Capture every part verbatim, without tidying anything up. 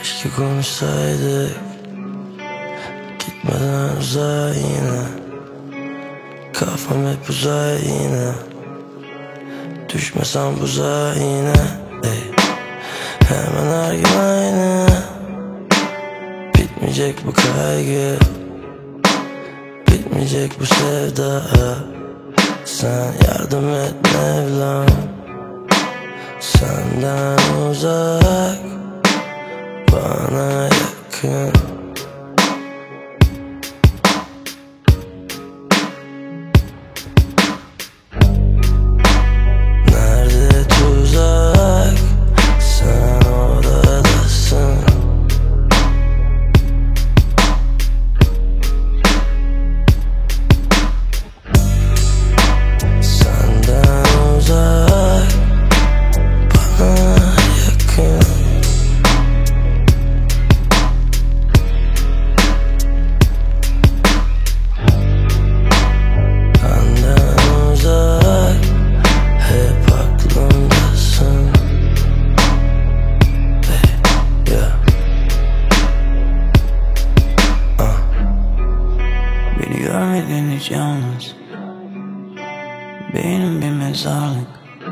Keşke konuşsaydık gitmeden uzağa yine. Kafam hep uzay yine. Düşmesem buzağa yine. Ey. Hemen her gün aynı. Bitmeyecek bu kaygı, bitmeyecek bu sevda. Sen yardım et Mevlam, senden uzak, bana yakın. Nerede tuzak, sen oradasın. Senden uzak, bana yakın. Benden uzak, hep aklımdasın. Hey, yeah. uh. Beni görmedin hiç yalnız. Beynim bir mezarlık.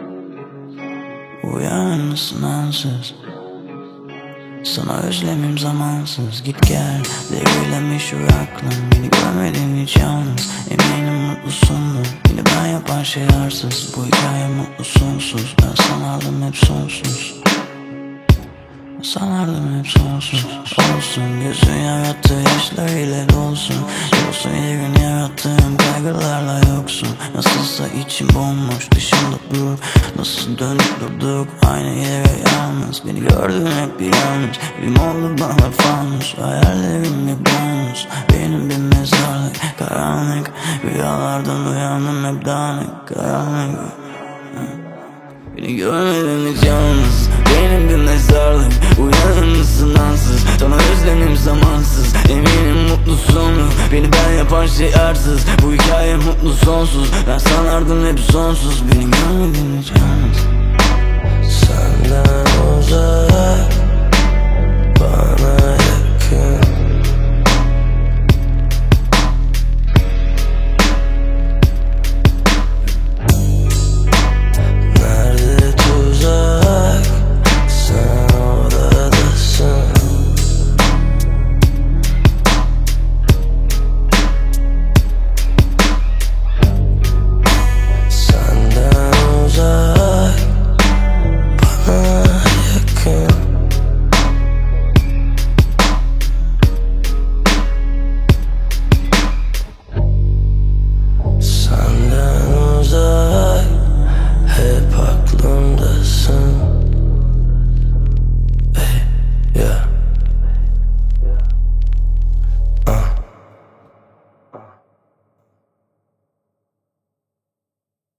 Uyanmışsın ansız. Sana özlemim zamansız. Git gel devriyle meşhur aklım. Beni görmedin hiç yalnız. Eminim mutlusundur. Beni ben yapan şey arsız. Bu hikaye mutlu sonsuz. Ben sanardım hep sonsuz. Sanardım hep sonsuz. Olsun gözün yarattığı yaşlar ile dolsun. Olsun yerin yarattığım kaygılarla yoksun. Nasılsa içim bomboş dışımda dur. Nasıl dönüp durduk aynı yere yalnız. Beni gördün hep bir yanlış. Film oldu bana fanus. Hayallerim bir bonus. Benim bir mezarlık karanlık. Rüyalardan uyandım hep dağınık karanlık. Beni görmedin hiç yalnız. Benim bir mezarlık. Uyanır mısın ansız. Sana özlemim zamansız. Eminim mutlu sonu. Beni ben yapan şey arsız. Bu hikaye mutlu sonsuz. Ben sanardım hep sonsuz. Beni görmedin hiç yalnız.